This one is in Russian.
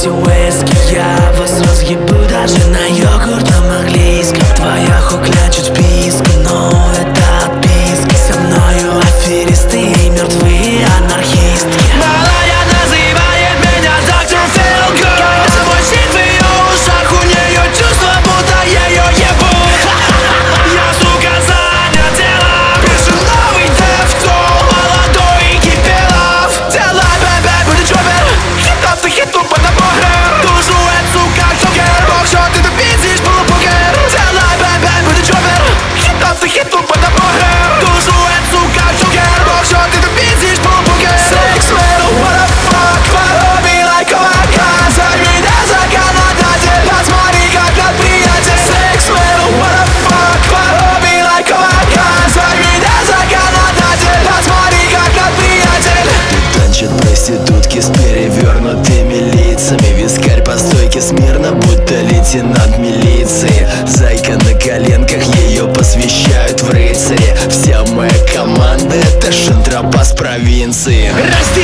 все уиски. Я вас разъебу даже на йогуртном английском. Твоя хукля чуть писка, но это отписки. Со мною аферисты и мертвые анархистки. Малая называет меня доктор Филгуд. Когда звучит в ее ушах, у нее чувство, будто ее ебут. Я, сука, занят делом. Пишу новый дефтон, молодой и кипелов. Делай, бэбэ, будет чопер. Хитов ты хиту под напором. Тужует, сука, джокер. Бог, что ты тут пиздишь, полупокер. Делай, бэбэ, будет чопер. Хитов ты хиту под напором. Тужует, сука, джокер. Бог, что ты тут пиздишь, полупокер. Sex metal, what the fuck. Follow me like a maca. Зови меня законодатель. Посмотри, как над приятель. Sex metal, what the fuck. Follow me like a maca. Зови меня законодатель. Посмотри, как над приятель. Танчат проститутки с перевернутыми лицами. Вискарь по стойке смирно, будто лейтенант милиции. Зайка на коленках, ее посвящают в рыцаре. Вся моя команда — это шантропа с провинции.